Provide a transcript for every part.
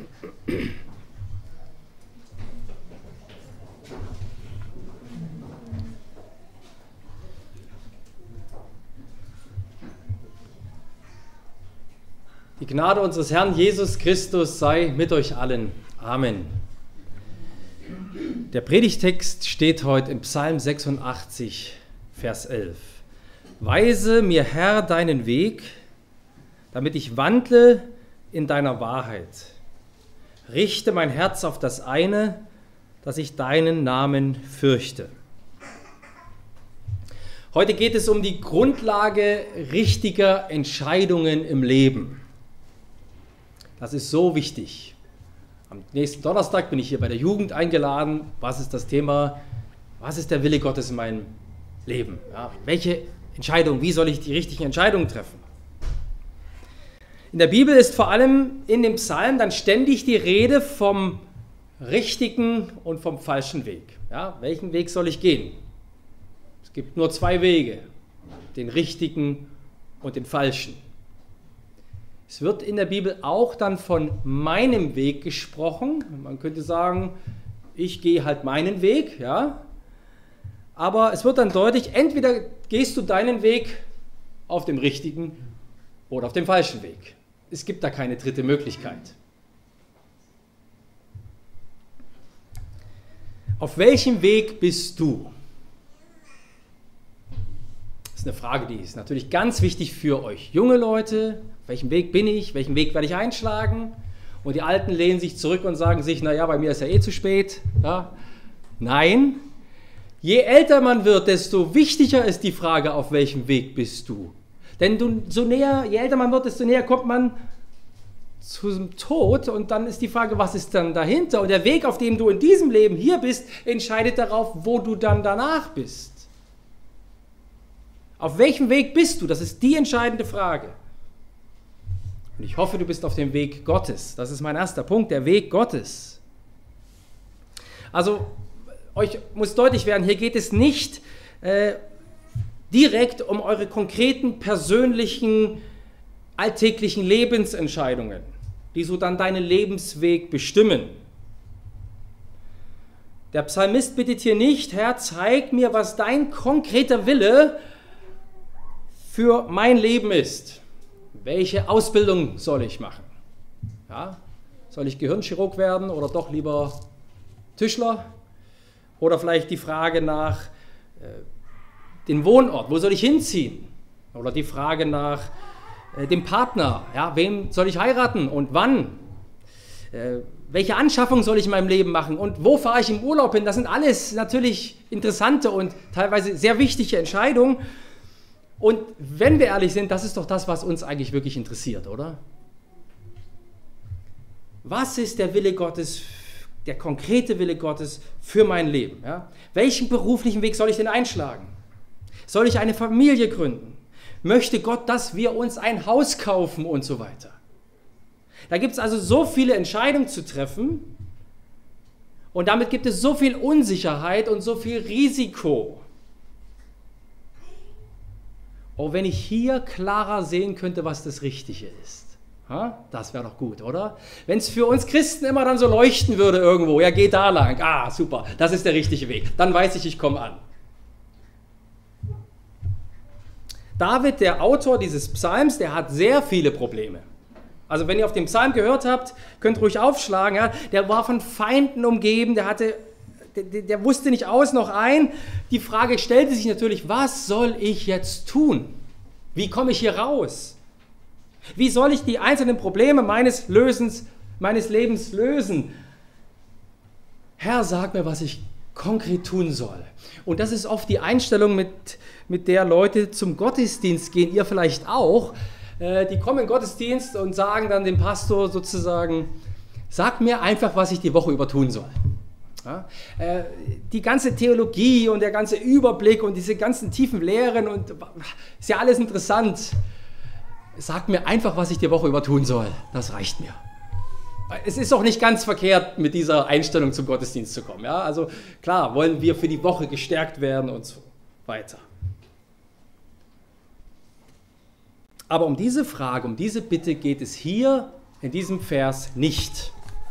Die Gnade unseres Herrn Jesus Christus sei mit euch allen. Amen. Der Predigtext steht heute im Psalm 86, Vers 11. Weise mir, Herr, deinen Weg, damit ich wandle in deiner Wahrheit. Richte mein Herz auf das eine, dass ich deinen Namen fürchte. Heute geht es um die Grundlage richtiger Entscheidungen im Leben. Das ist so wichtig. Am nächsten Donnerstag bin ich hier bei der Jugend eingeladen. Was ist das Thema? Was ist der Wille Gottes in meinem Leben? Ja, welche Entscheidung, wie soll ich die richtigen Entscheidungen treffen? In der Bibel ist vor allem in dem Psalm dann ständig die Rede vom richtigen und vom falschen Weg. Ja, welchen Weg soll ich gehen? Es gibt nur zwei Wege, den richtigen und den falschen. Es wird in der Bibel auch dann von meinem Weg gesprochen. Man könnte sagen, ich gehe halt meinen Weg, ja. Aber es wird dann deutlich, entweder gehst du deinen Weg auf dem richtigen oder auf dem falschen Weg. Es gibt da keine dritte Möglichkeit. Auf welchem Weg bist du? Das ist eine Frage, die ist natürlich ganz wichtig für euch junge Leute. Auf welchem Weg bin ich? Welchen Weg werde ich einschlagen? Und die Alten lehnen sich zurück und sagen sich, naja, bei mir ist ja eh zu spät. Ja? Nein, je älter man wird, desto wichtiger ist die Frage, auf welchem Weg bist du? Denn je älter man wird, desto näher kommt man zum Tod und dann ist die Frage, was ist dann dahinter? Und der Weg, auf dem du in diesem Leben hier bist, entscheidet darauf, wo du dann danach bist. Auf welchem Weg bist du? Das ist die entscheidende Frage. Und ich hoffe, du bist auf dem Weg Gottes. Das ist mein erster Punkt, der Weg Gottes. Also, euch muss deutlich werden, hier geht es nicht direkt um eure konkreten, persönlichen, alltäglichen Lebensentscheidungen, die so dann deinen Lebensweg bestimmen. Der Psalmist bittet hier nicht, Herr, zeig mir, was dein konkreter Wille für mein Leben ist. Welche Ausbildung soll ich machen? Ja, soll ich Gehirnchirurg werden oder doch lieber Tischler? Oder vielleicht die Frage nach dem Wohnort, wo soll ich hinziehen? Oder die Frage nach dem Partner, ja, wem soll ich heiraten und wann? Welche Anschaffung soll ich in meinem Leben machen und wo fahre ich im Urlaub hin? Das sind alles natürlich interessante und teilweise sehr wichtige Entscheidungen. Und wenn wir ehrlich sind, das ist doch das, was uns eigentlich wirklich interessiert, oder? Was ist der Wille Gottes, der konkrete Wille Gottes für mein Leben? Ja? Welchen beruflichen Weg soll ich denn einschlagen? Soll ich eine Familie gründen? Möchte Gott, dass wir uns ein Haus kaufen und so weiter? Da gibt es also so viele Entscheidungen zu treffen und damit gibt es so viel Unsicherheit und so viel Risiko. Oh, wenn ich hier klarer sehen könnte, was das Richtige ist. Das wäre doch gut, oder? Wenn es für uns Christen immer dann so leuchten würde irgendwo, ja, geh da lang, super, das ist der richtige Weg, dann weiß ich komme an. David, der Autor dieses Psalms, der hat sehr viele Probleme. Also wenn ihr auf den Psalm gehört habt, könnt ruhig aufschlagen, ja, der war von Feinden umgeben, der wusste nicht aus noch ein. Die Frage stellte sich natürlich, was soll ich jetzt tun? Wie komme ich hier raus? Wie soll ich die einzelnen Probleme meines Lebens lösen? Herr, sag mir, was ich konkret tun soll. Und das ist oft die Einstellung, mit der Leute zum Gottesdienst gehen, ihr vielleicht auch. Die kommen in den Gottesdienst und sagen dann dem Pastor sozusagen, sag mir einfach, was ich die Woche über tun soll. Ja, die ganze Theologie und der ganze Überblick und diese ganzen tiefen Lehren und ist ja alles interessant. Sag mir einfach, was ich die Woche über tun soll. Das reicht mir. Es ist auch nicht ganz verkehrt, mit dieser Einstellung zum Gottesdienst zu kommen. Ja? Also klar, wollen wir für die Woche gestärkt werden und so weiter. Aber um diese Frage, um diese Bitte geht es hier in diesem Vers nicht.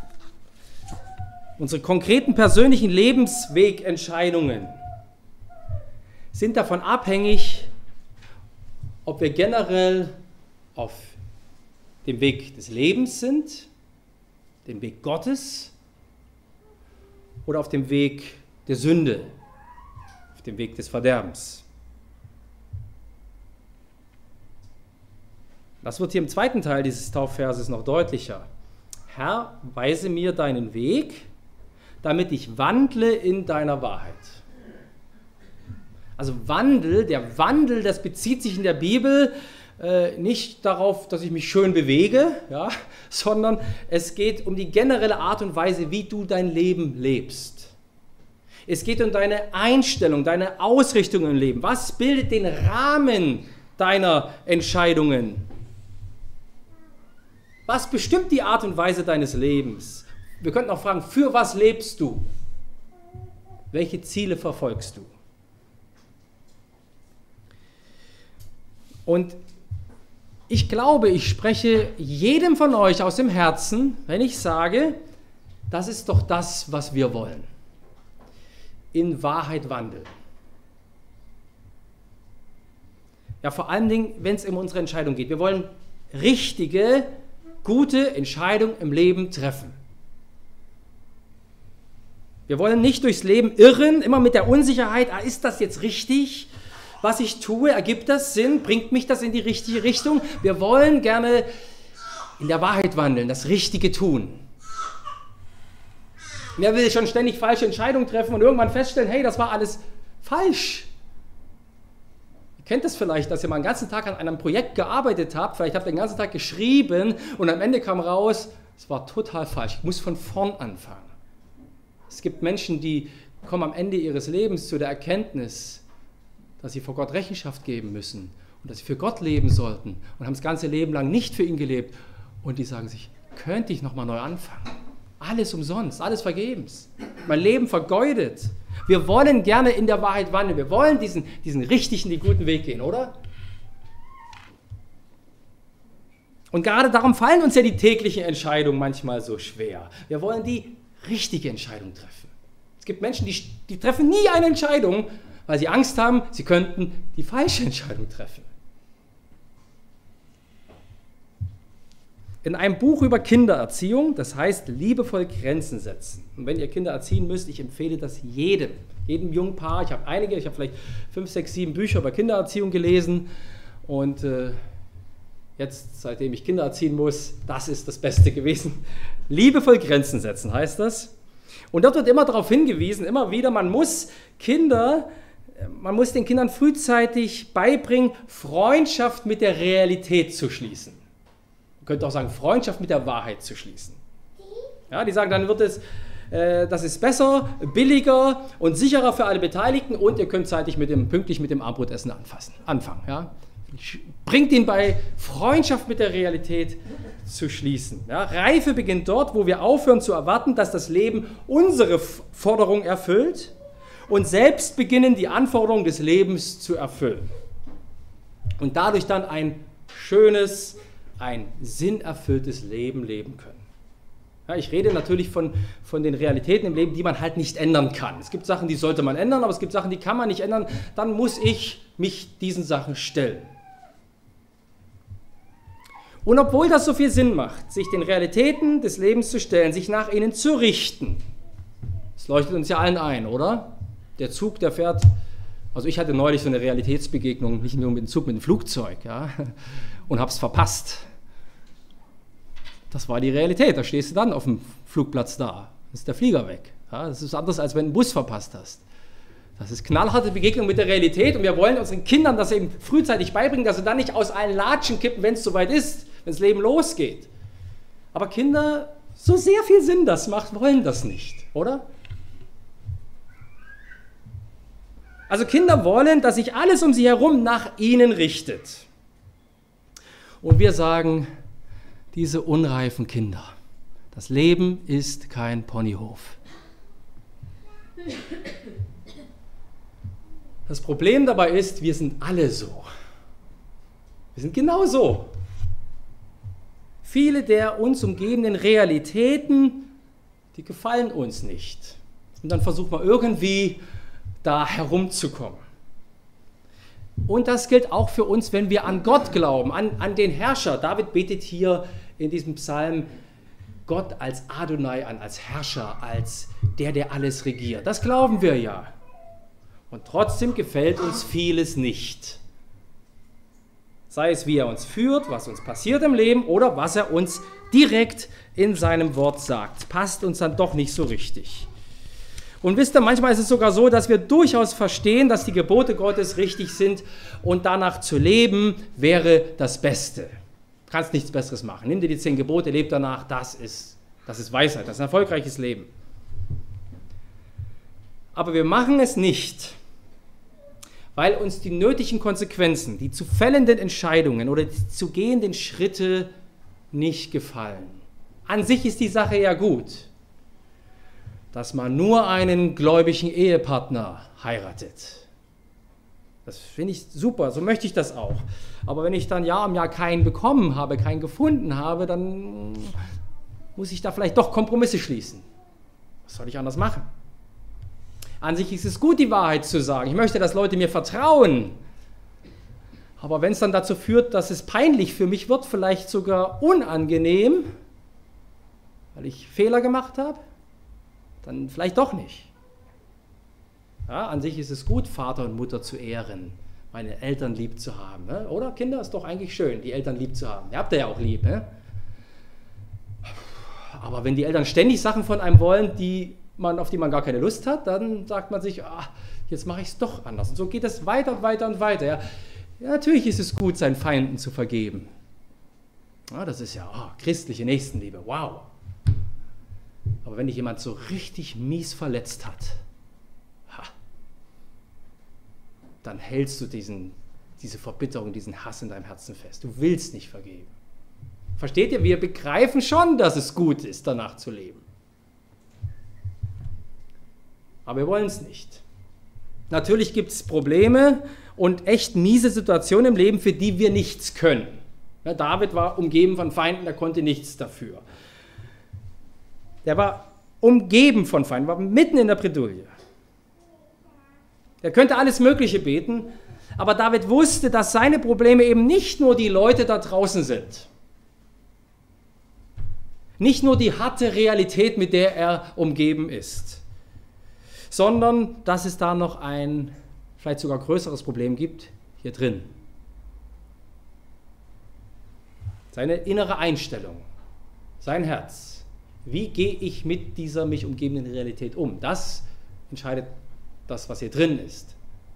unsere konkreten persönlichen Lebenswegentscheidungen sind davon abhängig, ob wir generell auf dem Weg des Lebens sind, dem Weg Gottes oder auf dem Weg der Sünde, auf dem Weg des Verderbens. Das wird hier im zweiten Teil dieses Taufverses noch deutlicher. Herr, weise mir deinen Weg, damit ich wandle in deiner Wahrheit. Also der Wandel, das bezieht sich in der Bibel nicht darauf, dass ich mich schön bewege, ja, sondern es geht um die generelle Art und Weise, wie du dein Leben lebst. Es geht um deine Einstellung, deine Ausrichtung im Leben. Was bildet den Rahmen deiner Entscheidungen? Was bestimmt die Art und Weise deines Lebens? Wir könnten auch fragen, für was lebst du? Welche Ziele verfolgst du? Und ich glaube, ich spreche jedem von euch aus dem Herzen, wenn ich sage, das ist doch das, was wir wollen. In Wahrheit wandeln. Ja, vor allen Dingen, wenn es um unsere Entscheidung geht. Wir wollen richtige, gute Entscheidungen im Leben treffen. Wir wollen nicht durchs Leben irren, immer mit der Unsicherheit, ist das jetzt richtig? Was ich tue, ergibt das Sinn? Bringt mich das in die richtige Richtung? Wir wollen gerne in der Wahrheit wandeln, das Richtige tun. Wer will schon ständig falsche Entscheidungen treffen und irgendwann feststellen, hey, das war alles falsch? Ihr kennt das vielleicht, dass ihr mal einen ganzen Tag an einem Projekt gearbeitet habt, vielleicht habt ihr den ganzen Tag geschrieben und am Ende kam raus, es war total falsch, ich muss von vorn anfangen. Es gibt Menschen, die kommen am Ende ihres Lebens zu der Erkenntnis, dass sie vor Gott Rechenschaft geben müssen und dass sie für Gott leben sollten und haben das ganze Leben lang nicht für ihn gelebt. Und die sagen sich, könnte ich nochmal neu anfangen? Alles umsonst, alles vergebens. Mein Leben vergeudet. Wir wollen gerne in der Wahrheit wandeln. Wir wollen diesen richtigen, den guten Weg gehen, oder? Und gerade darum fallen uns ja die täglichen Entscheidungen manchmal so schwer. Wir wollen die richtige Entscheidung treffen. Es gibt Menschen, die treffen nie eine Entscheidung, weil sie Angst haben, sie könnten die falsche Entscheidung treffen. In einem Buch über Kindererziehung, das heißt liebevoll Grenzen setzen. Und wenn ihr Kinder erziehen müsst, ich empfehle das jedem jungen Paar. Ich habe vielleicht 5, 6, 7 Bücher über Kindererziehung gelesen und jetzt, seitdem ich Kinder erziehen muss, das ist das Beste gewesen. Liebevoll Grenzen setzen heißt das. Und dort wird immer darauf hingewiesen, immer wieder, man muss den Kindern frühzeitig beibringen, Freundschaft mit der Realität zu schließen. Man könnte auch sagen, Freundschaft mit der Wahrheit zu schließen. Ja, die sagen, dann wird es, das ist besser, billiger und sicherer für alle Beteiligten und ihr könnt pünktlich mit dem Abendbrotessen anfangen. Ja. Bringt ihn bei, Freundschaft mit der Realität zu schließen. Ja. Reife beginnt dort, wo wir aufhören zu erwarten, dass das Leben unsere Forderung erfüllt und selbst beginnen, die Anforderungen des Lebens zu erfüllen. Und dadurch dann ein schönes, ein sinnerfülltes Leben leben können. Ja, ich rede natürlich von den Realitäten im Leben, die man halt nicht ändern kann. Es gibt Sachen, die sollte man ändern, aber es gibt Sachen, die kann man nicht ändern. Dann muss ich mich diesen Sachen stellen. Und obwohl das so viel Sinn macht, sich den Realitäten des Lebens zu stellen, sich nach ihnen zu richten, das leuchtet uns ja allen ein, oder? Der Zug, der fährt, also ich hatte neulich so eine Realitätsbegegnung, nicht nur mit dem Zug, mit dem Flugzeug, ja, und habe es verpasst. Das war die Realität, da stehst du dann auf dem Flugplatz da, dann ist der Flieger weg. Ja, das ist anders, als wenn du einen Bus verpasst hast. Das ist knallharte Begegnung mit der Realität und wir wollen unseren Kindern das eben frühzeitig beibringen, dass sie dann nicht aus allen Latschen kippen, wenn es soweit ist, wenn das Leben losgeht. Aber Kinder, so sehr viel Sinn das macht, wollen das nicht, oder? Also Kinder wollen, dass sich alles um sie herum nach ihnen richtet. Und wir sagen, diese unreifen Kinder, das Leben ist kein Ponyhof. Das Problem dabei ist, wir sind alle so. Wir sind genau so. Viele der uns umgebenden Realitäten die gefallen uns nicht. Und dann versuchen wir irgendwie da herumzukommen. Und das gilt auch für uns, wenn wir an Gott glauben, an den Herrscher. David betet hier in diesem Psalm Gott als Adonai an, als Herrscher, als der alles regiert. Das glauben wir ja. Und trotzdem gefällt uns vieles nicht. Sei es, wie er uns führt, was uns passiert im Leben oder was er uns direkt in seinem Wort sagt. Passt uns dann doch nicht so richtig. Und wisst ihr, manchmal ist es sogar so, dass wir durchaus verstehen, dass die Gebote Gottes richtig sind und danach zu leben wäre das Beste. Du kannst nichts Besseres machen. Nimm dir die 10 Gebote, leb danach, das ist Weisheit, das ist ein erfolgreiches Leben. Aber wir machen es nicht, weil uns die nötigen Konsequenzen, die zu fällenden Entscheidungen oder die zu gehenden Schritte nicht gefallen. An sich ist die Sache ja gut, dass man nur einen gläubigen Ehepartner heiratet. Das finde ich super, so möchte ich das auch. Aber wenn ich dann Jahr um Jahr keinen bekommen habe, keinen gefunden habe, dann muss ich da vielleicht doch Kompromisse schließen. Was soll ich anders machen? An sich ist es gut, die Wahrheit zu sagen. Ich möchte, dass Leute mir vertrauen. Aber wenn es dann dazu führt, dass es peinlich für mich wird, vielleicht sogar unangenehm, weil ich Fehler gemacht habe, dann vielleicht doch nicht. Ja, an sich ist es gut, Vater und Mutter zu ehren, meine Eltern lieb zu haben. Ne? Oder Kinder, ist doch eigentlich schön, die Eltern lieb zu haben. Ihr habt ihr ja auch lieb. Ne? Aber wenn die Eltern ständig Sachen von einem wollen, auf die man gar keine Lust hat, dann sagt man sich, jetzt mache ich es doch anders. Und so geht es weiter und weiter und weiter. Ja, natürlich ist es gut, seinen Feinden zu vergeben. Ja, das ist ja christliche Nächstenliebe. Wow. Aber wenn dich jemand so richtig mies verletzt hat, dann hältst du diese Verbitterung, diesen Hass in deinem Herzen fest. Du willst nicht vergeben. Versteht ihr? Wir begreifen schon, dass es gut ist, danach zu leben. Aber wir wollen es nicht. Natürlich gibt es Probleme und echt miese Situationen im Leben, für die wir nichts können. Ja, David war umgeben von Feinden, der konnte nichts dafür. Der war umgeben von Feinden, war mitten in der Bredouille. Er könnte alles Mögliche beten, aber David wusste, dass seine Probleme eben nicht nur die Leute da draußen sind. Nicht nur die harte Realität, mit der er umgeben ist, sondern dass es da noch ein vielleicht sogar größeres Problem gibt, hier drin. Seine innere Einstellung, sein Herz. Wie gehe ich mit dieser mich umgebenden Realität um? Das entscheidet das, was hier drin ist.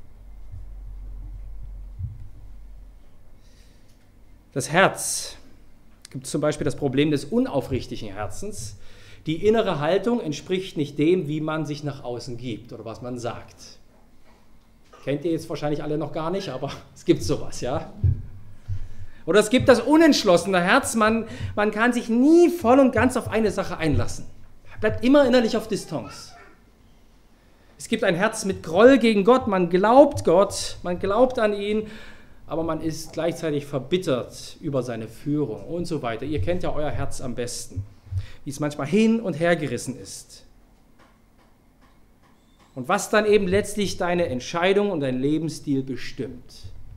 Das Herz gibt zum Beispiel das Problem des unaufrichtigen Herzens. Die innere Haltung entspricht nicht dem, wie man sich nach außen gibt oder was man sagt. Kennt ihr jetzt wahrscheinlich alle noch gar nicht, aber es gibt sowas, ja? Oder es gibt das unentschlossene Herz, man kann sich nie voll und ganz auf eine Sache einlassen. Bleibt immer innerlich auf Distanz. Es gibt ein Herz mit Groll gegen Gott, man glaubt an ihn, aber man ist gleichzeitig verbittert über seine Führung und so weiter. Ihr kennt ja euer Herz am besten, wie es manchmal hin und her gerissen ist. Und was dann eben letztlich deine Entscheidung und dein Lebensstil bestimmt.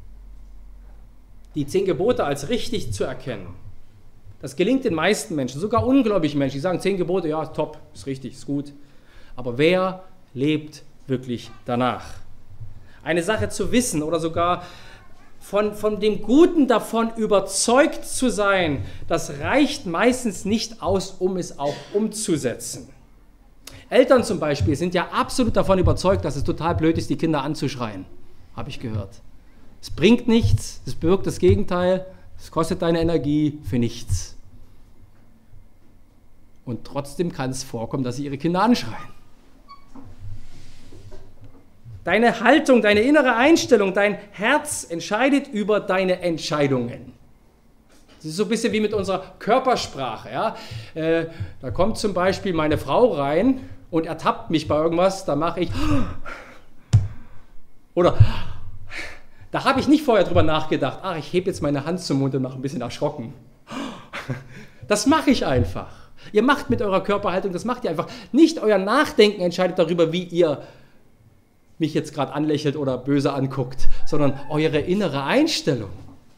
Die 10 Gebote als richtig zu erkennen, das gelingt den meisten Menschen, sogar ungläubigen Menschen, die sagen 10 Gebote, ja, top, ist richtig, ist gut. Aber wer lebt wirklich danach? Eine Sache zu wissen oder sogar von dem Guten davon überzeugt zu sein, das reicht meistens nicht aus, um es auch umzusetzen. Eltern zum Beispiel sind ja absolut davon überzeugt, dass es total blöd ist, die Kinder anzuschreien, habe ich gehört. Es bringt nichts, es bewirkt das Gegenteil, es kostet deine Energie für nichts. Und trotzdem kann es vorkommen, dass sie ihre Kinder anschreien. Deine Haltung, deine innere Einstellung, dein Herz entscheidet über deine Entscheidungen. Das ist so ein bisschen wie mit unserer Körpersprache. Ja? Da kommt zum Beispiel meine Frau rein und ertappt mich bei irgendwas, da mache ich oder da habe ich nicht vorher drüber nachgedacht, ich hebe jetzt meine Hand zum Mund und mache ein bisschen erschrocken. Das mache ich einfach. Ihr macht mit eurer Körperhaltung, das macht ihr einfach. Nicht euer Nachdenken entscheidet darüber, wie ihr mich jetzt gerade anlächelt oder böse anguckt, sondern eure innere Einstellung.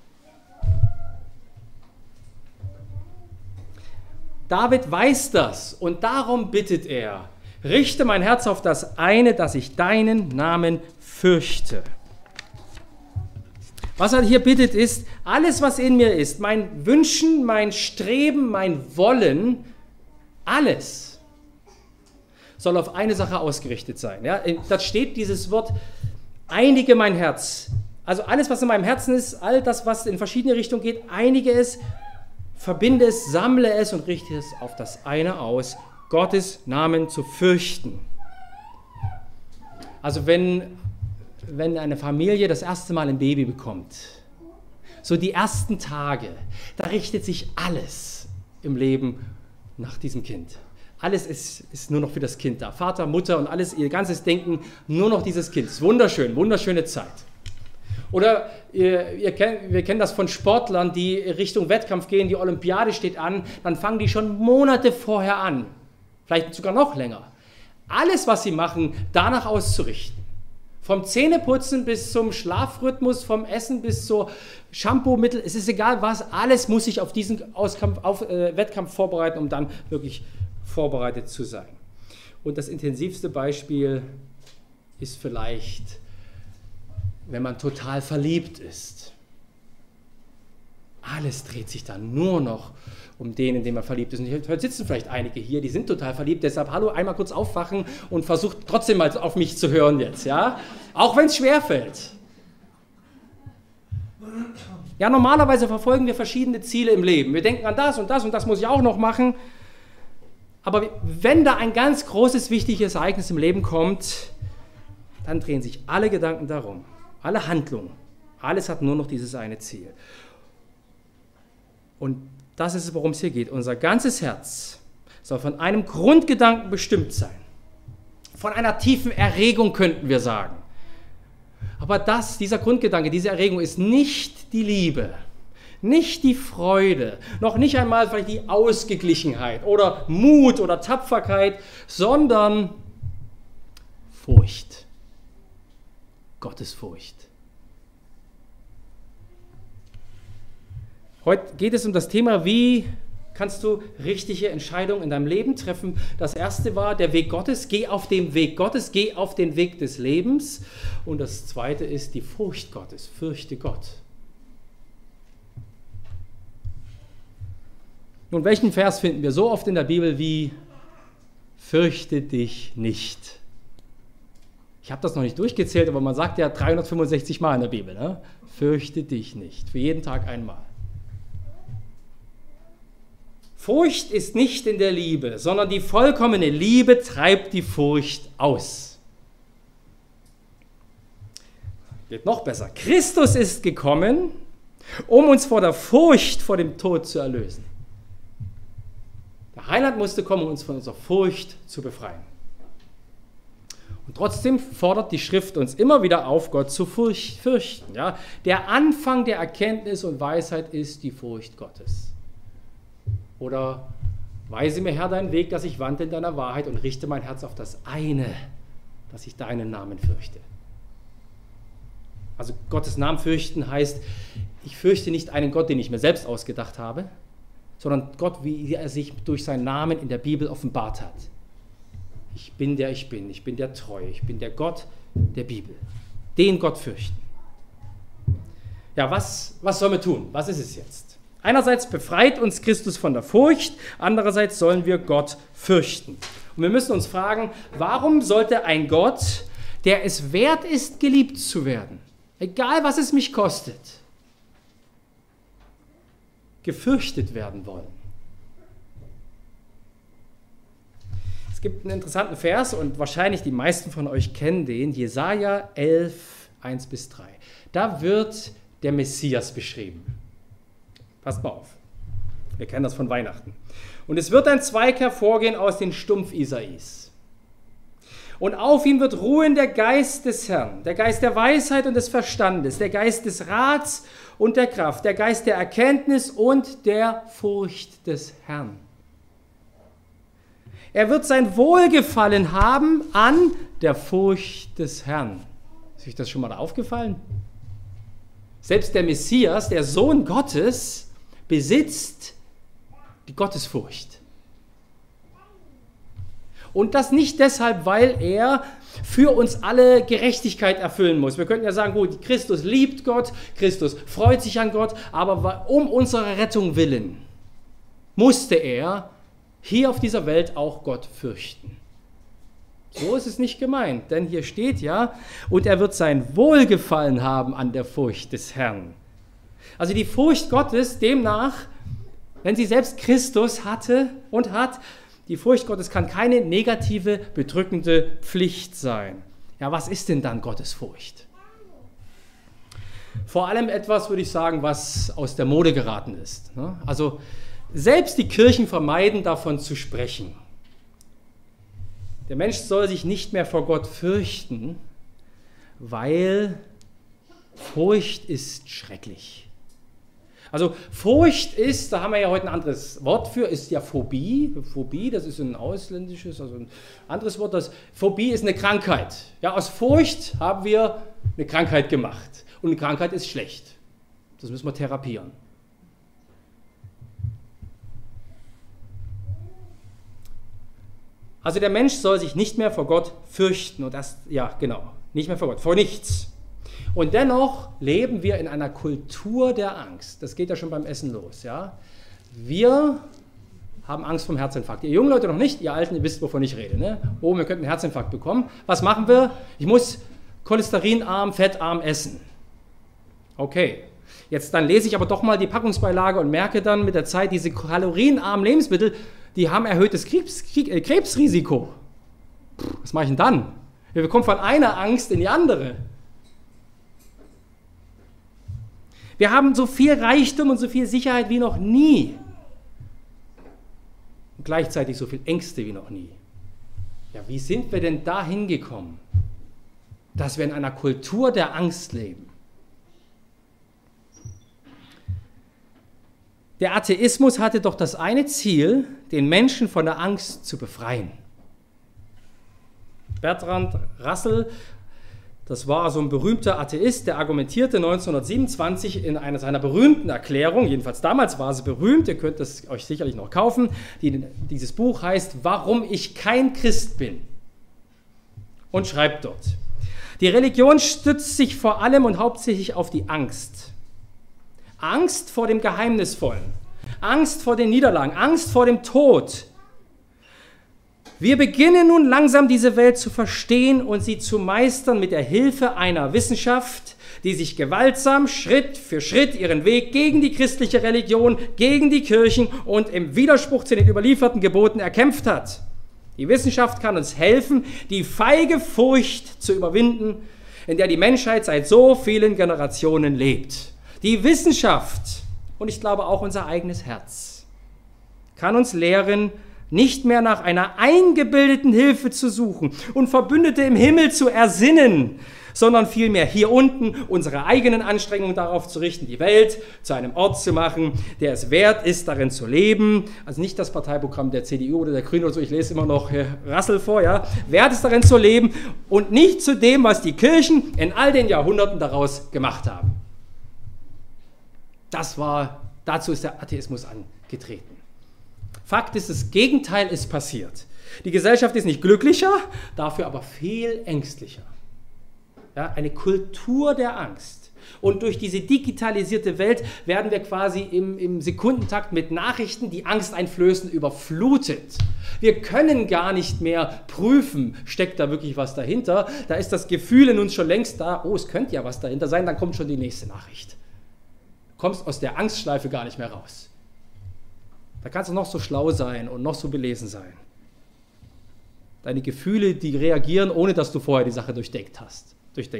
David weiß das und darum bittet er, richte mein Herz auf das eine, dass ich deinen Namen fürchte. Was er hier bittet ist, alles was in mir ist, mein Wünschen, mein Streben, mein Wollen, alles soll auf eine Sache ausgerichtet sein. Ja, da steht dieses Wort, einige mein Herz. Also alles, was in meinem Herzen ist, all das, was in verschiedene Richtungen geht, einige es, verbinde es, sammle es und richte es auf das eine aus, Gottes Namen zu fürchten. Also wenn eine Familie das erste Mal ein Baby bekommt, so die ersten Tage, da richtet sich alles im Leben nach diesem Kind. Alles ist nur noch für das Kind da. Vater, Mutter und alles, ihr ganzes Denken, nur noch dieses Kind. Es ist wunderschön, wunderschöne Zeit. Oder wir kennen das von Sportlern, die Richtung Wettkampf gehen, die Olympiade steht an, dann fangen die schon Monate vorher an, vielleicht sogar noch länger, alles, was sie machen, danach auszurichten. Vom Zähneputzen bis zum Schlafrhythmus, vom Essen bis zu Shampoo-Mittel, es ist egal was, alles muss sich auf diesen Wettkampf vorbereiten, um dann wirklich vorbereitet zu sein. Und das intensivste Beispiel ist vielleicht, wenn man total verliebt ist. Alles dreht sich dann nur noch um den, in dem man verliebt ist. Und heute sitzen vielleicht einige hier, die sind total verliebt, deshalb hallo, einmal kurz aufwachen und versucht trotzdem mal auf mich zu hören jetzt, ja? Auch wenn es schwerfällt. Ja, normalerweise verfolgen wir verschiedene Ziele im Leben. Wir denken an das und das muss ich auch noch machen. Aber wenn da ein ganz großes, wichtiges Ereignis im Leben kommt, dann drehen sich alle Gedanken darum. Alle Handlungen, alles hat nur noch dieses eine Ziel. Und das ist es, worum es hier geht. Unser ganzes Herz soll von einem Grundgedanken bestimmt sein. Von einer tiefen Erregung könnten wir sagen. Aber dieser Grundgedanke, diese Erregung ist nicht die Liebe, nicht die Freude, noch nicht einmal vielleicht die Ausgeglichenheit oder Mut oder Tapferkeit, sondern Furcht. Gottesfurcht. Heute geht es um das Thema, wie kannst du richtige Entscheidungen in deinem Leben treffen. Das erste war der Weg Gottes, geh auf den Weg Gottes, geh auf den Weg des Lebens. Und das zweite ist die Furcht Gottes, fürchte Gott. Nun, welchen Vers finden wir so oft in der Bibel wie fürchte dich nicht? Ich habe das noch nicht durchgezählt, aber man sagt ja 365 Mal in der Bibel, ne? Fürchte dich nicht, für jeden Tag einmal. Furcht ist nicht in der Liebe, sondern die vollkommene Liebe treibt die Furcht aus. Geht noch besser. Christus ist gekommen, um uns vor der Furcht vor dem Tod zu erlösen. Der Heiland musste kommen, um uns von unserer Furcht zu befreien. Und trotzdem fordert die Schrift uns immer wieder auf, Gott zu fürchten. Ja? Der Anfang der Erkenntnis und Weisheit ist die Furcht Gottes. Oder weise mir, Herr, deinen Weg, dass ich wandle in deiner Wahrheit und richte mein Herz auf das eine, dass ich deinen Namen fürchte. Also Gottes Namen fürchten heißt, ich fürchte nicht einen Gott, den ich mir selbst ausgedacht habe, sondern Gott, wie er sich durch seinen Namen in der Bibel offenbart hat. Ich bin der treu, ich bin der Gott der Bibel. Den Gott fürchten. Ja, was sollen wir tun? Was ist es jetzt? Einerseits befreit uns Christus von der Furcht, andererseits sollen wir Gott fürchten. Und wir müssen uns fragen, warum sollte ein Gott, der es wert ist, geliebt zu werden, egal was es mich kostet, gefürchtet werden wollen? Es gibt einen interessanten Vers und wahrscheinlich die meisten von euch kennen den, Jesaja 11, 1-3. Da wird der Messias beschrieben. Passt mal auf, wir kennen das von Weihnachten. Und es wird ein Zweig hervorgehen aus den Stumpf Isais. Und auf ihm wird ruhen der Geist des Herrn, der Geist der Weisheit und des Verstandes, der Geist des Rats und der Kraft, der Geist der Erkenntnis und der Furcht des Herrn. Er wird sein Wohlgefallen haben an der Furcht des Herrn. Ist euch das schon mal aufgefallen? Selbst der Messias, der Sohn Gottes, besitzt die Gottesfurcht. Und das nicht deshalb, weil er für uns alle Gerechtigkeit erfüllen muss. Wir könnten ja sagen, gut, Christus liebt Gott, Christus freut sich an Gott, aber um unsere Rettung willen musste er hier auf dieser Welt auch Gott fürchten. So ist es nicht gemeint, denn hier steht ja, und er wird sein Wohlgefallen haben an der Furcht des Herrn. Also die Furcht Gottes, demnach, wenn sie selbst Christus hatte und hat, die Furcht Gottes kann keine negative, bedrückende Pflicht sein. Ja, was ist denn dann Gottes Furcht? Vor allem etwas, würde ich sagen, was aus der Mode geraten ist. Also selbst die Kirchen vermeiden davon zu sprechen. Der Mensch soll sich nicht mehr vor Gott fürchten, weil Furcht ist schrecklich. Also Furcht ist, da haben wir ja heute ein anderes Wort für, ist ja Phobie. Phobie, das ist ein ausländisches, also ein anderes Wort. Phobie ist eine Krankheit. Ja, aus Furcht haben wir eine Krankheit gemacht. Und eine Krankheit ist schlecht. Das müssen wir therapieren. Also der Mensch soll sich nicht mehr vor Gott fürchten. Und das, ja genau, nicht mehr vor Gott, vor nichts. Und dennoch leben wir in einer Kultur der Angst. Das geht ja schon beim Essen los. Ja? Wir haben Angst vom Herzinfarkt. Ihr jungen Leute noch nicht, ihr Alten, ihr wisst, wovon ich rede. Ne? Oh, wir könnten einen Herzinfarkt bekommen. Was machen wir? Ich muss cholesterinarm, fettarm essen. Okay, jetzt dann lese ich aber doch mal die Packungsbeilage und merke dann mit der Zeit, diese kalorienarmen Lebensmittel, die haben erhöhtes Krebsrisiko. Was mache ich denn dann? Wir kommen von einer Angst in die andere. Wir haben so viel Reichtum und so viel Sicherheit wie noch nie. Und gleichzeitig so viel Ängste wie noch nie. Ja, wie sind wir denn dahin gekommen, dass wir in einer Kultur der Angst leben? Der Atheismus hatte doch das eine Ziel, den Menschen von der Angst zu befreien. Bertrand Russell, das war so ein berühmter Atheist, der argumentierte 1927 in einer seiner berühmten Erklärungen, jedenfalls damals war sie berühmt, ihr könnt es euch sicherlich noch kaufen, dieses Buch heißt Warum ich kein Christ bin und schreibt dort, die Religion stützt sich vor allem und hauptsächlich auf die Angst. Angst vor dem Geheimnisvollen, Angst vor den Niederlagen, Angst vor dem Tod. Wir beginnen nun langsam diese Welt zu verstehen und sie zu meistern mit der Hilfe einer Wissenschaft, die sich gewaltsam Schritt für Schritt ihren Weg gegen die christliche Religion, gegen die Kirchen und im Widerspruch zu den überlieferten Geboten erkämpft hat. Die Wissenschaft kann uns helfen, die feige Furcht zu überwinden, in der die Menschheit seit so vielen Generationen lebt. Die Wissenschaft und ich glaube auch unser eigenes Herz kann uns lehren, nicht mehr nach einer eingebildeten Hilfe zu suchen und Verbündete im Himmel zu ersinnen, sondern vielmehr hier unten unsere eigenen Anstrengungen darauf zu richten, die Welt zu einem Ort zu machen, der es wert ist, darin zu leben. Also nicht das Parteiprogramm der CDU oder der Grünen oder so, ich lese immer noch Russell vor, ja. Wert ist darin zu leben und nicht zu dem, was die Kirchen in all den Jahrhunderten daraus gemacht haben. Dazu ist der Atheismus angetreten. Fakt ist, das Gegenteil ist passiert. Die Gesellschaft ist nicht glücklicher, dafür aber viel ängstlicher. Ja, eine Kultur der Angst. Und durch diese digitalisierte Welt werden wir quasi im Sekundentakt mit Nachrichten, die Angst einflößen, überflutet. Wir können gar nicht mehr prüfen, steckt da wirklich was dahinter. Da ist das Gefühl in uns schon längst da, oh, es könnte ja was dahinter sein, dann kommt schon die nächste Nachricht. Du kommst aus der Angstschleife gar nicht mehr raus. Da kannst du noch so schlau sein und noch so belesen sein. Deine Gefühle, die reagieren, ohne dass du vorher die Sache durchdenkt hast.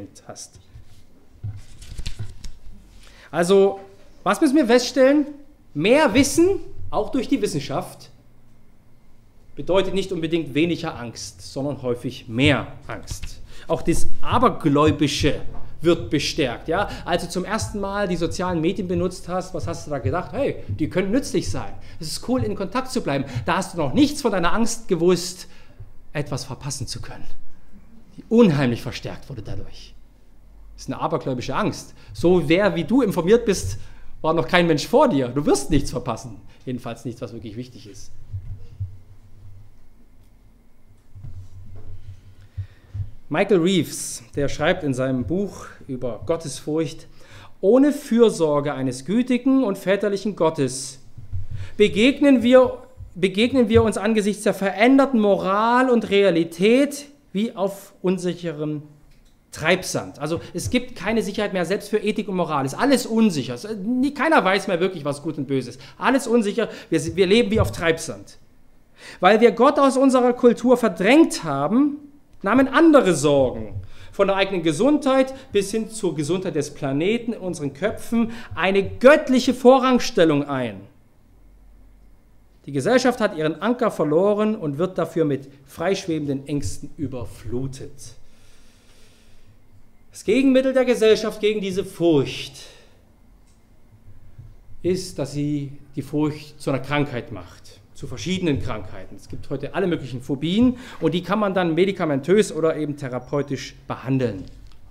Also, was müssen wir feststellen? Mehr Wissen, auch durch die Wissenschaft, bedeutet nicht unbedingt weniger Angst, sondern häufig mehr Angst. Auch das Abergläubische wird bestärkt. Ja? Als du zum ersten Mal die sozialen Medien benutzt hast, was hast du da gedacht? Hey, die können nützlich sein. Es ist cool, in Kontakt zu bleiben. Da hast du noch nichts von deiner Angst gewusst, etwas verpassen zu können, die unheimlich verstärkt wurde dadurch. Das ist eine abergläubische Angst. So wie du informiert bist, war noch kein Mensch vor dir. Du wirst nichts verpassen. Jedenfalls nichts, was wirklich wichtig ist. Michael Reeves, der schreibt in seinem Buch über Gottesfurcht: Ohne Fürsorge eines gütigen und väterlichen Gottes begegnen wir uns angesichts der veränderten Moral und Realität wie auf unsicherem Treibsand. Also es gibt keine Sicherheit mehr, selbst für Ethik und Moral. Es ist alles unsicher. Keiner weiß mehr wirklich, was gut und böse ist. Alles unsicher. Wir leben wie auf Treibsand. Weil wir Gott aus unserer Kultur verdrängt haben, nahmen andere Sorgen, von der eigenen Gesundheit bis hin zur Gesundheit des Planeten in unseren Köpfen, eine göttliche Vorrangstellung ein. Die Gesellschaft hat ihren Anker verloren und wird dafür mit freischwebenden Ängsten überflutet. Das Gegenmittel der Gesellschaft gegen diese Furcht ist, dass sie die Furcht zu einer Krankheit macht. Zu verschiedenen Krankheiten. Es gibt heute alle möglichen Phobien und die kann man dann medikamentös oder eben therapeutisch behandeln.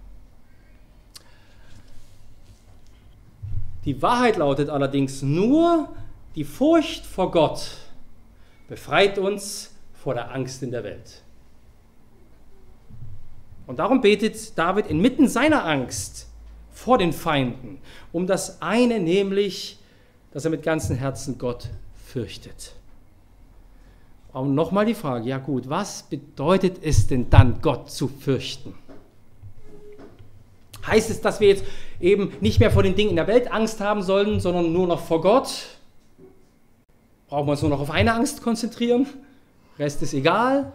Die Wahrheit lautet allerdings nur, die Furcht vor Gott befreit uns vor der Angst in der Welt. Und darum betet David inmitten seiner Angst vor den Feinden um das eine, nämlich, dass er mit ganzem Herzen Gott fürchtet. Und nochmal die Frage, ja gut, was bedeutet es denn dann, Gott zu fürchten? Heißt es, dass wir jetzt eben nicht mehr vor den Dingen in der Welt Angst haben sollen, sondern nur noch vor Gott? Brauchen wir uns nur noch auf eine Angst konzentrieren? Rest ist egal?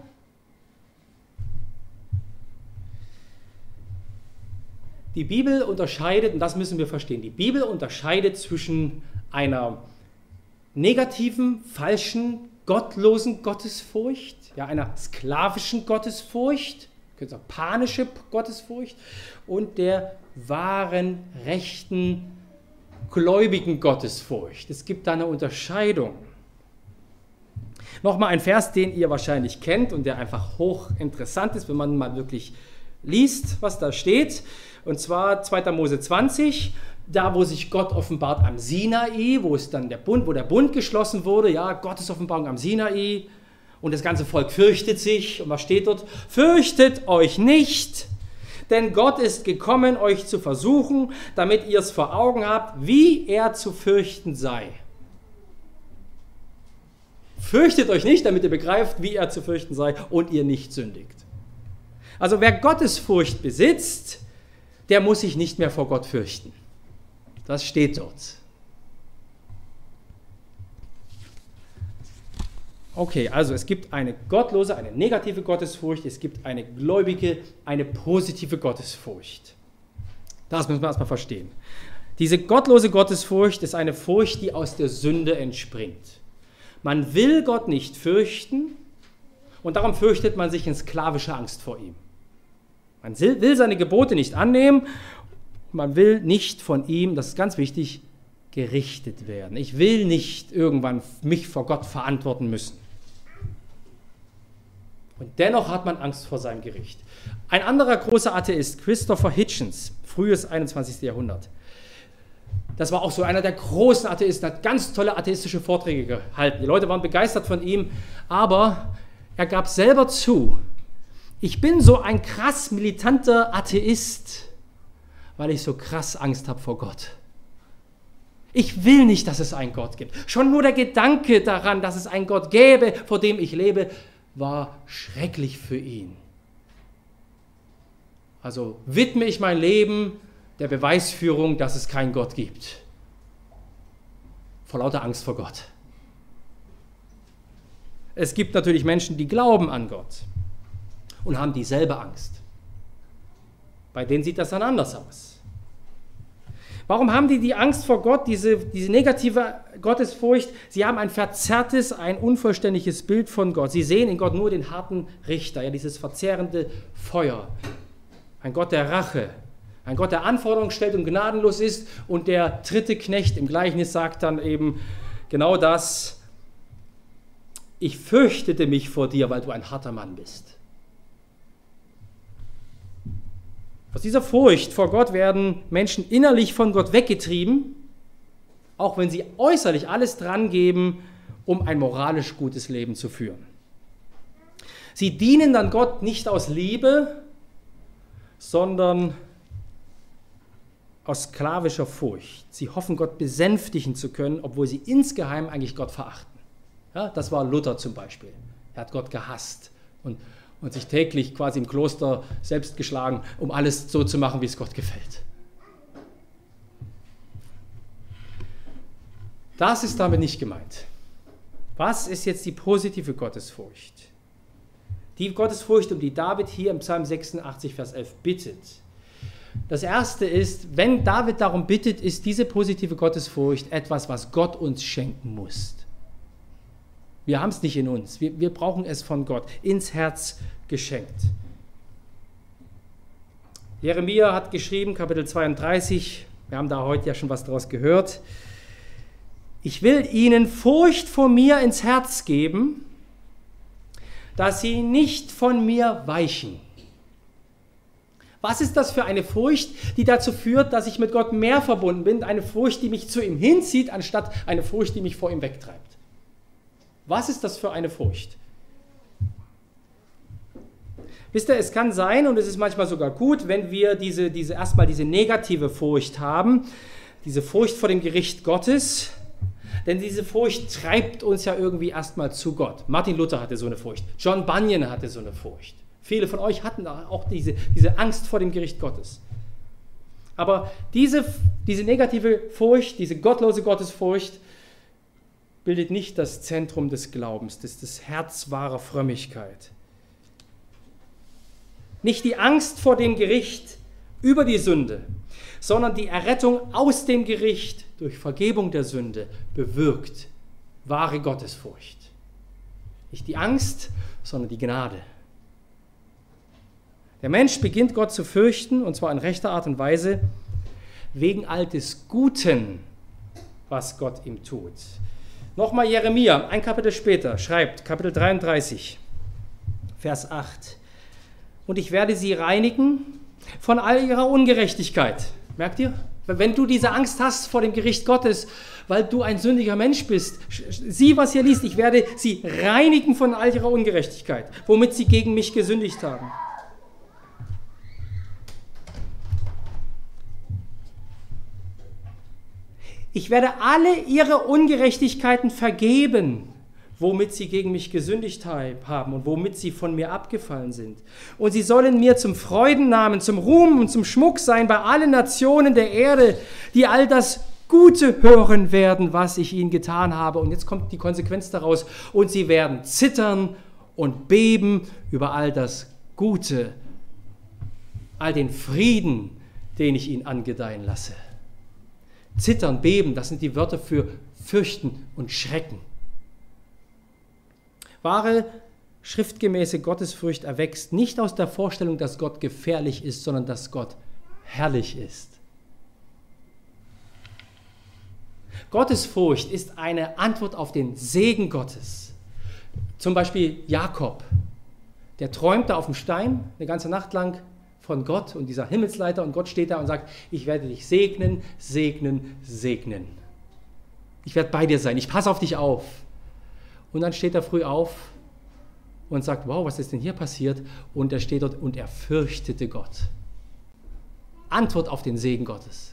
Die Bibel unterscheidet, und das müssen wir verstehen, die Bibel unterscheidet zwischen einer negativen, falschen, gottlosen Gottesfurcht, ja, einer sklavischen Gottesfurcht, auch panische Gottesfurcht, und der wahren, rechten, gläubigen Gottesfurcht. Es gibt da eine Unterscheidung. Nochmal ein Vers, den ihr wahrscheinlich kennt und der einfach hochinteressant ist, wenn man mal wirklich liest, was da steht. Und zwar 2. Mose 20, da wo sich Gott offenbart am Sinai, wo der Bund geschlossen wurde, ja, Gottes Offenbarung am Sinai, und das ganze Volk fürchtet sich. Und was steht dort? Fürchtet euch nicht, denn Gott ist gekommen, euch zu versuchen, damit ihr es vor Augen habt, wie er zu fürchten sei. Fürchtet euch nicht, damit ihr begreift, wie er zu fürchten sei und ihr nicht sündigt. Also wer Gottesfurcht besitzt, der muss sich nicht mehr vor Gott fürchten. Das steht dort. Okay, also es gibt eine gottlose, eine negative Gottesfurcht, es gibt eine gläubige, eine positive Gottesfurcht. Das müssen wir erstmal verstehen. Diese gottlose Gottesfurcht ist eine Furcht, die aus der Sünde entspringt. Man will Gott nicht fürchten und darum fürchtet man sich in sklavischer Angst vor ihm. Man will seine Gebote nicht annehmen, man will nicht von ihm, das ist ganz wichtig, gerichtet werden. Ich will nicht irgendwann mich vor Gott verantworten müssen. Und dennoch hat man Angst vor seinem Gericht. Ein anderer großer Atheist, Christopher Hitchens, frühes 21. Jahrhundert, das war auch so einer der großen Atheisten, hat ganz tolle atheistische Vorträge gehalten. Die Leute waren begeistert von ihm, aber er gab selber zu, ich bin so ein krass militanter Atheist, weil ich so krass Angst habe vor Gott. Ich will nicht, dass es einen Gott gibt. Schon nur der Gedanke daran, dass es einen Gott gäbe, vor dem ich lebe, war schrecklich für ihn. Also widme ich mein Leben der Beweisführung, dass es keinen Gott gibt. Vor lauter Angst vor Gott. Es gibt natürlich Menschen, die glauben an Gott und haben dieselbe Angst. Bei denen sieht das dann anders aus. Warum haben die Angst vor Gott, diese negative Gottesfurcht? Sie haben ein verzerrtes, ein unvollständiges Bild von Gott. Sie sehen in Gott nur den harten Richter, ja, dieses verzehrende Feuer. Ein Gott der Rache, Ein Gott, der Anforderungen stellt und gnadenlos ist. Und der dritte Knecht im Gleichnis sagt dann eben genau das: Ich fürchtete mich vor dir, weil du ein harter Mann bist. Aus dieser Furcht vor Gott werden Menschen innerlich von Gott weggetrieben, auch wenn sie äußerlich alles dran geben, um ein moralisch gutes Leben zu führen. Sie dienen dann Gott nicht aus Liebe, sondern aus sklavischer Furcht. Sie hoffen, Gott besänftigen zu können, obwohl sie insgeheim eigentlich Gott verachten. Ja, das war Luther zum Beispiel. Er hat Gott gehasst und sich täglich quasi im Kloster selbst geschlagen, um alles so zu machen, wie es Gott gefällt. Das ist damit nicht gemeint. Was ist jetzt die positive Gottesfurcht? Die Gottesfurcht, um die David hier im Psalm 86, Vers 11 bittet. Das erste ist, wenn David darum bittet, ist diese positive Gottesfurcht etwas, was Gott uns schenken muss. Wir haben es nicht in uns. Wir brauchen es von Gott, ins Herz geschenkt. Jeremia hat geschrieben, Kapitel 32, wir haben da heute ja schon was daraus gehört: Ich will ihnen Furcht vor mir ins Herz geben, dass sie nicht von mir weichen. Was ist das für eine Furcht, die dazu führt, dass ich mit Gott mehr verbunden bin? Eine Furcht, die mich zu ihm hinzieht, anstatt eine Furcht, die mich vor ihm wegtreibt. Was ist das für eine Furcht? Wisst ihr, es kann sein, und es ist manchmal sogar gut, wenn wir erstmal diese negative Furcht haben, diese Furcht vor dem Gericht Gottes, denn diese Furcht treibt uns ja irgendwie erstmal zu Gott. Martin Luther hatte so eine Furcht, John Bunyan hatte so eine Furcht. Viele von euch hatten auch diese Angst vor dem Gericht Gottes. Aber diese negative Furcht, diese gottlose Gottesfurcht, bildet nicht das Zentrum des Glaubens, das Herz wahrer Frömmigkeit. Nicht die Angst vor dem Gericht über die Sünde, sondern die Errettung aus dem Gericht durch Vergebung der Sünde bewirkt wahre Gottesfurcht. Nicht die Angst, sondern die Gnade. Der Mensch beginnt Gott zu fürchten, und zwar in rechter Art und Weise, wegen all des Guten, was Gott ihm tut. Nochmal Jeremia, ein Kapitel später, schreibt, Kapitel 33, Vers 8. Und ich werde sie reinigen von all ihrer Ungerechtigkeit. Merkt ihr? Wenn du diese Angst hast vor dem Gericht Gottes, weil du ein sündiger Mensch bist, sieh, was ihr liest. Ich werde sie reinigen von all ihrer Ungerechtigkeit, womit sie gegen mich gesündigt haben. Ich werde alle ihre Ungerechtigkeiten vergeben, womit sie gegen mich gesündigt haben und womit sie von mir abgefallen sind. Und sie sollen mir zum Freudennamen, zum Ruhm und zum Schmuck sein bei allen Nationen der Erde, die all das Gute hören werden, was ich ihnen getan habe. Und jetzt kommt die Konsequenz daraus. Und sie werden zittern und beben über all das Gute, all den Frieden, den ich ihnen angedeihen lasse. Zittern, beben, das sind die Wörter für fürchten und schrecken. Wahre, schriftgemäße Gottesfurcht erwächst nicht aus der Vorstellung, dass Gott gefährlich ist, sondern dass Gott herrlich ist. Gottesfurcht ist eine Antwort auf den Segen Gottes. Zum Beispiel Jakob, der träumte auf dem Stein eine ganze Nacht lang von Gott und dieser Himmelsleiter, und Gott steht da und sagt, ich werde dich segnen, segnen, segnen. Ich werde bei dir sein, ich passe auf dich auf. Und dann steht er früh auf und sagt, wow, was ist denn hier passiert? Und er steht dort und er fürchtete Gott. Antwort auf den Segen Gottes.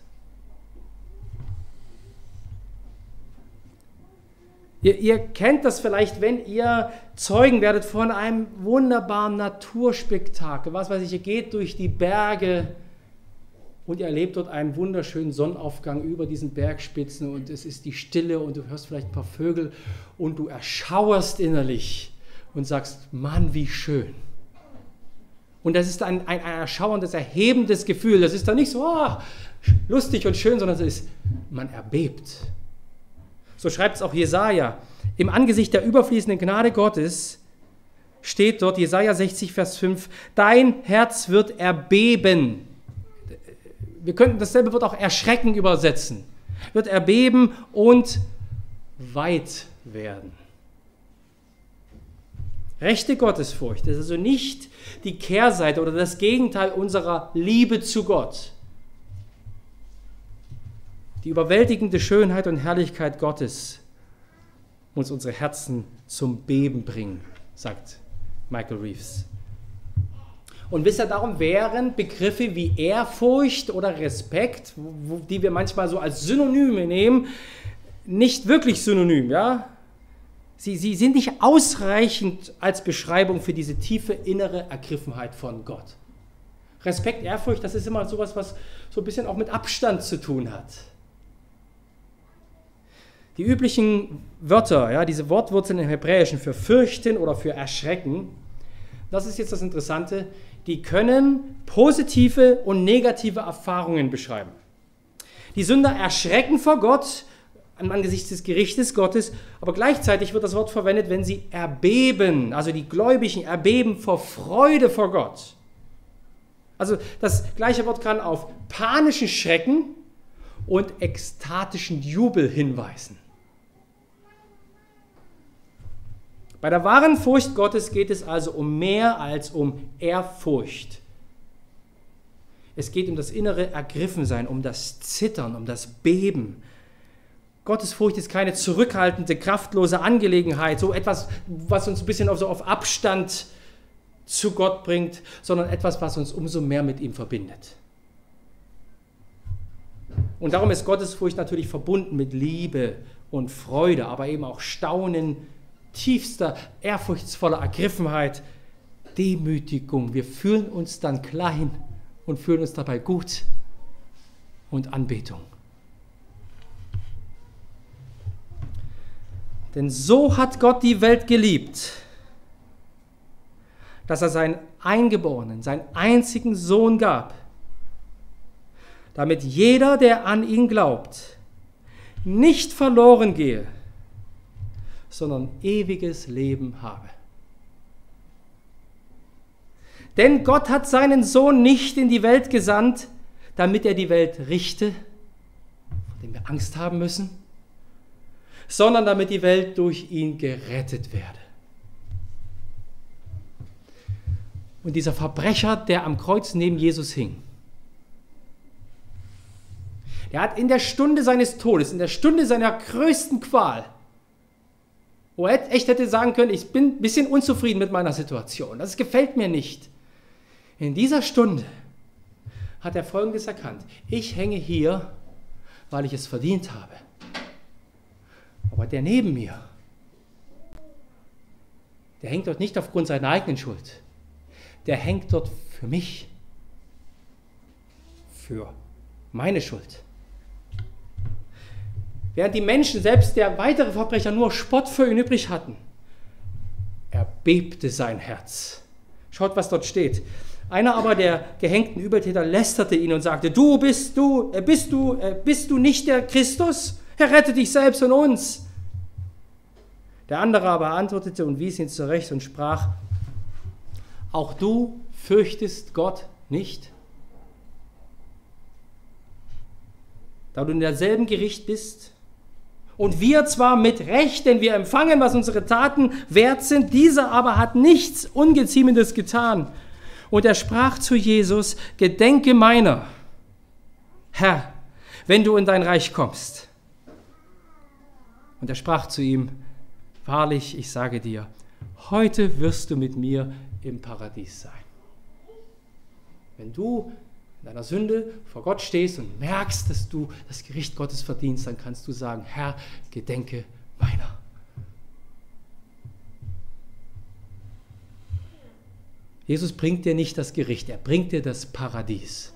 Ihr kennt das vielleicht, wenn ihr Zeugen werdet von einem wunderbaren Naturspektakel. Was weiß ich, ihr geht durch die Berge und ihr erlebt dort einen wunderschönen Sonnenaufgang über diesen Bergspitzen und es ist die Stille und du hörst vielleicht ein paar Vögel und du erschauerst innerlich und sagst, Mann, wie schön. Und das ist ein erschauerndes, erhebendes Gefühl. Das ist dann nicht so lustig und schön, sondern es ist, man erbebt. So schreibt es auch Jesaja. Im Angesicht der überfließenden Gnade Gottes steht dort, Jesaja 60, Vers 5, dein Herz wird erbeben. wir könnten dasselbe Wort auch erschrecken übersetzen. Wird erbeben und weit werden. Rechte Gottesfurcht ist also nicht die Kehrseite oder das Gegenteil unserer Liebe zu Gott. Die überwältigende Schönheit und Herrlichkeit Gottes muss unsere Herzen zum Beben bringen, sagt Michael Reeves. Und wisst ihr, darum wären Begriffe wie Ehrfurcht oder Respekt, die wir manchmal so als Synonyme nehmen, nicht wirklich synonym, ja? Sie sind nicht ausreichend als Beschreibung für diese tiefe innere Ergriffenheit von Gott. Respekt, Ehrfurcht, das ist immer sowas, was so ein bisschen auch mit Abstand zu tun hat. Die üblichen Wörter, ja, diese Wortwurzeln im Hebräischen für fürchten oder für erschrecken, das ist jetzt das Interessante, die können positive und negative Erfahrungen beschreiben. Die Sünder erschrecken vor Gott angesichts des Gerichtes Gottes, aber gleichzeitig wird das Wort verwendet, wenn sie erbeben, also die Gläubigen erbeben vor Freude vor Gott. Also das gleiche Wort kann auf panischen Schrecken und ekstatischen Jubel hinweisen. Bei der wahren Furcht Gottes geht es also um mehr als um Ehrfurcht. Es geht um das innere Ergriffensein, um das Zittern, um das Beben. Gottesfurcht ist keine zurückhaltende, kraftlose Angelegenheit, so etwas, was uns ein bisschen auf Abstand zu Gott bringt, sondern etwas, was uns umso mehr mit ihm verbindet. Und darum ist Gottesfurcht natürlich verbunden mit Liebe und Freude, aber eben auch Staunen, tiefster, ehrfurchtsvoller Ergriffenheit, Demütigung. Wir fühlen uns dann klein und fühlen uns dabei gut und Anbetung. Denn so hat Gott die Welt geliebt, dass er seinen Eingeborenen, seinen einzigen Sohn gab, damit jeder, der an ihn glaubt, nicht verloren gehe, sondern ewiges Leben habe. Denn Gott hat seinen Sohn nicht in die Welt gesandt, damit er die Welt richte, vor dem wir Angst haben müssen, sondern damit die Welt durch ihn gerettet werde. Und dieser Verbrecher, der am Kreuz neben Jesus hing, der hat in der Stunde seines Todes, in der Stunde seiner größten Qual, wo er echt hätte sagen können, ich bin ein bisschen unzufrieden mit meiner Situation, das gefällt mir nicht. In dieser Stunde hat er Folgendes erkannt: Ich hänge hier, weil ich es verdient habe. Aber der neben mir, der hängt dort nicht aufgrund seiner eigenen Schuld. Der hängt dort für mich, für meine Schuld. Während die Menschen, selbst der weitere Verbrecher, nur Spott für ihn übrig hatten, erbebte sein Herz. Schaut, was dort steht. Einer aber der gehängten Übeltäter lästerte ihn und sagte: Bist du nicht der Christus? Rette dich selbst und uns. Der andere aber antwortete und wies ihn zurecht und sprach: Auch du fürchtest Gott nicht? Da du in derselben Gericht bist und wir zwar mit Recht, denn wir empfangen, was unsere Taten wert sind, dieser aber hat nichts Ungeziemendes getan. Und er sprach zu Jesus: Gedenke meiner, Herr, wenn du in dein Reich kommst. Und er sprach zu ihm: Wahrlich, ich sage dir, heute wirst du mit mir im Paradies sein. Wenn du in deiner Sünde vor Gott stehst und merkst, dass du das Gericht Gottes verdienst, dann kannst du sagen: Herr, gedenke meiner. Jesus bringt dir nicht das Gericht, er bringt dir das Paradies.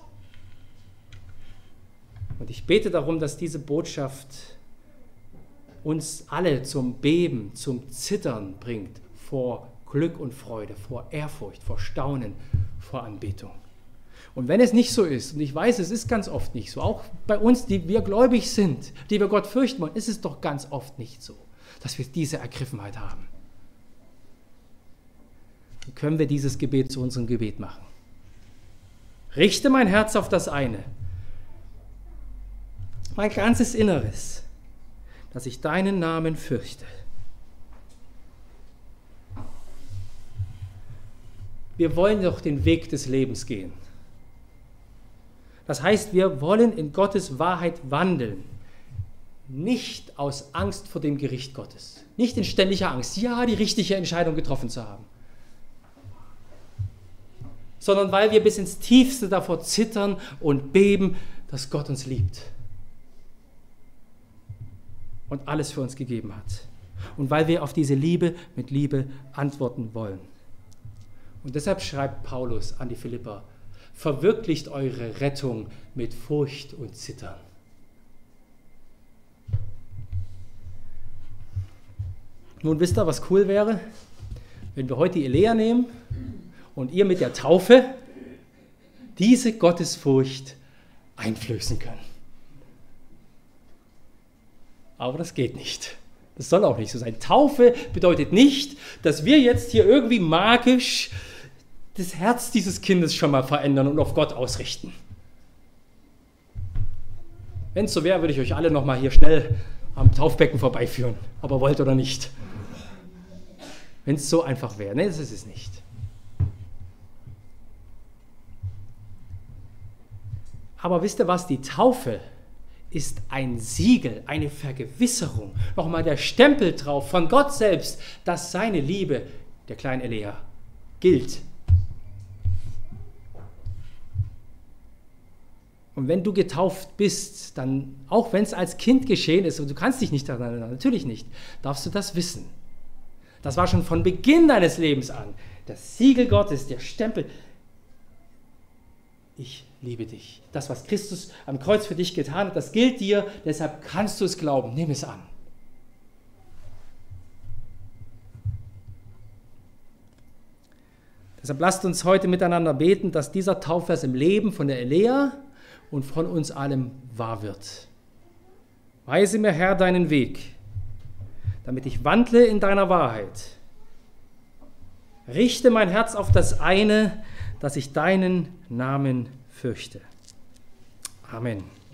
Und ich bete darum, dass diese Botschaft uns alle zum Beben, zum Zittern bringt vor Glück und Freude, vor Ehrfurcht, vor Staunen, vor Anbetung. Und wenn es nicht so ist, und ich weiß, es ist ganz oft nicht so, auch bei uns, die wir gläubig sind, die wir Gott fürchten wollen, ist es doch ganz oft nicht so, dass wir diese Ergriffenheit haben. Dann können wir dieses Gebet zu unserem Gebet machen. Richte mein Herz auf das eine, mein ganzes Inneres, dass ich deinen Namen fürchte. Wir wollen doch den Weg des Lebens gehen. Das heißt, wir wollen in Gottes Wahrheit wandeln. Nicht aus Angst vor dem Gericht Gottes. Nicht in ständiger Angst, ja, die richtige Entscheidung getroffen zu haben. Sondern weil wir bis ins Tiefste davor zittern und beben, dass Gott uns liebt. Und alles für uns gegeben hat. Und weil wir auf diese Liebe mit Liebe antworten wollen. Und deshalb schreibt Paulus an die Philipper, verwirklicht eure Rettung mit Furcht und Zittern. Nun wisst ihr, was cool wäre? Wenn wir heute die Elea nehmen und ihr mit der Taufe diese Gottesfurcht einflößen können. Aber das geht nicht. Das soll auch nicht so sein. Taufe bedeutet nicht, dass wir jetzt hier irgendwie magisch das Herz dieses Kindes schon mal verändern und auf Gott ausrichten. Wenn es so wäre, würde ich euch alle noch mal hier schnell am Taufbecken vorbeiführen, ob ihr wollt oder nicht. Wenn es so einfach wäre. Nee, das ist es nicht. Aber wisst ihr was? Die Taufe ist ein Siegel, eine Vergewisserung. Nochmal der Stempel drauf von Gott selbst, dass seine Liebe der kleinen Elea gilt. Und wenn du getauft bist, dann, auch wenn es als Kind geschehen ist, und du kannst dich nicht daran erinnern, natürlich nicht, darfst du das wissen. Das war schon von Beginn deines Lebens an. Das Siegel Gottes, der Stempel. Ich liebe dich. Das, was Christus am Kreuz für dich getan hat, das gilt dir, deshalb kannst du es glauben. Nimm es an. Deshalb lasst uns heute miteinander beten, dass dieser Taufvers im Leben von der Elea und von uns allem wahr wird. Weise mir, Herr, deinen Weg, damit ich wandle in deiner Wahrheit. Richte mein Herz auf das eine, dass ich deinen Namen fürchte. Amen.